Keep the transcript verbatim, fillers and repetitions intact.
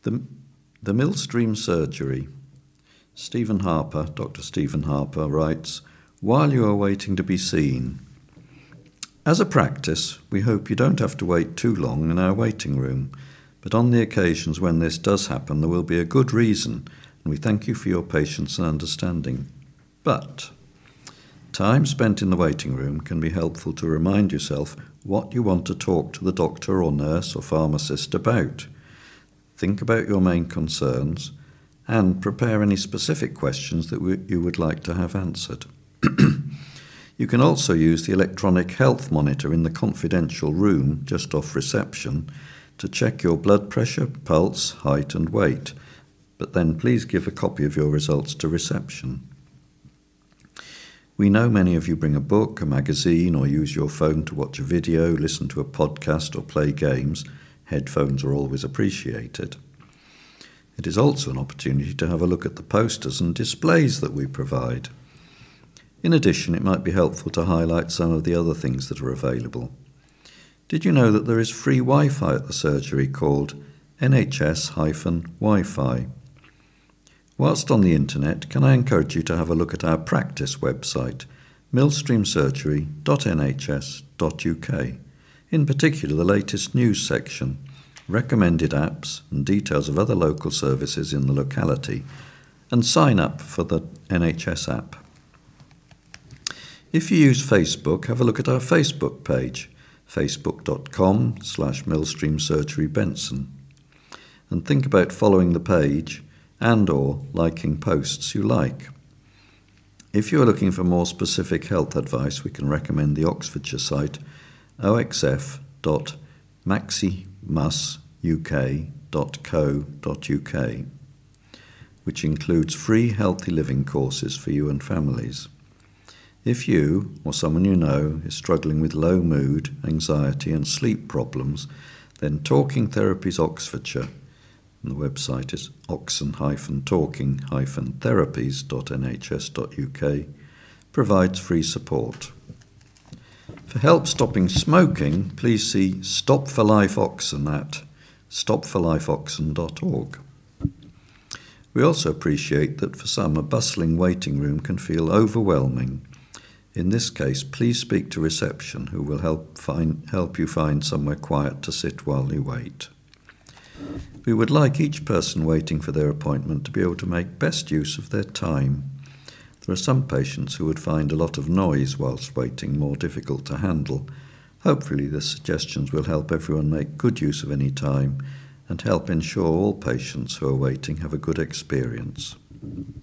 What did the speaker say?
The, the Millstream Surgery. Stephen Harper, Doctor Stephen Harper, writes, "While you are waiting to be seen, as a practice, we hope you don't have to wait too long in our waiting room, but on the occasions when this does happen, there will be a good reason, and we thank you for your patience and understanding. But time spent in the waiting room can be helpful to remind yourself what you want to talk to the doctor or nurse or pharmacist about. Think about your main concerns and prepare any specific questions that w- you would like to have answered. You can also use the electronic health monitor in the confidential room just off reception to check your blood pressure, pulse, height and weight, but then please give a copy of your results to reception. We know many of you bring a book, a magazine, or use your phone to watch a video, listen to a podcast or play games. Headphones are always appreciated. It is also an opportunity to have a look at the posters and displays that we provide. In addition, it might be helpful to highlight some of the other things that are available. Did you know that there is free Wi-Fi at the surgery called N H S Wi-Fi? Whilst on the internet, can I encourage you to have a look at our practice website, millstream surgery dot n h s dot u k. In particular, the latest news section, recommended apps and details of other local services in the locality, and sign up for the N H S app. If you use Facebook, have a look at our Facebook page, facebook.com slash millstreamsurgerybenson, and think about following the page and or liking posts you like. If you are looking for more specific health advice, we can recommend the Oxfordshire site o x f dot maximus u k dot co dot u k, which includes free healthy living courses for you and families. If you, or someone you know, is struggling with low mood, anxiety and sleep problems, then Talking Therapies Oxfordshire, and the website is oxen talking therapies dot n h s dot u k, provides free support. For help stopping smoking, please see Stop for Life Oxen at stop for life oxen dot org. We also appreciate that for some, a bustling waiting room can feel overwhelming. In this case, please speak to reception, who will help find, help you find somewhere quiet to sit while you wait. We would like each person waiting for their appointment to be able to make best use of their time. There are some patients who would find a lot of noise whilst waiting more difficult to handle. Hopefully the suggestions will help everyone make good use of any time and help ensure all patients who are waiting have a good experience.